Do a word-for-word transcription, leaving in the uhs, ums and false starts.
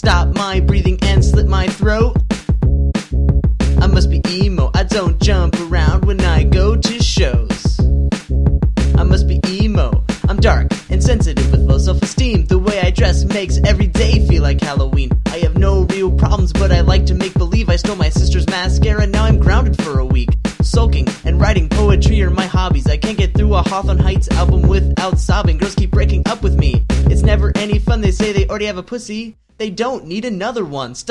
stop my breathing and slit my throat. I must be emo, I don't jump around when I go to shows. I must be emo, I'm dark and sensitive with low self-esteem. The way I dress makes every day feel like Halloween. I have no real problems, but I like to make believe. I stole my sister's mascara, now I'm grounded for a week. Sulking and writing poetry are my hobbies. I can't get through a Hawthorne Heights album without sobbing. Girls keep breaking up with me, it's never any fun. They say they already have a pussy, they don't need another one. Stop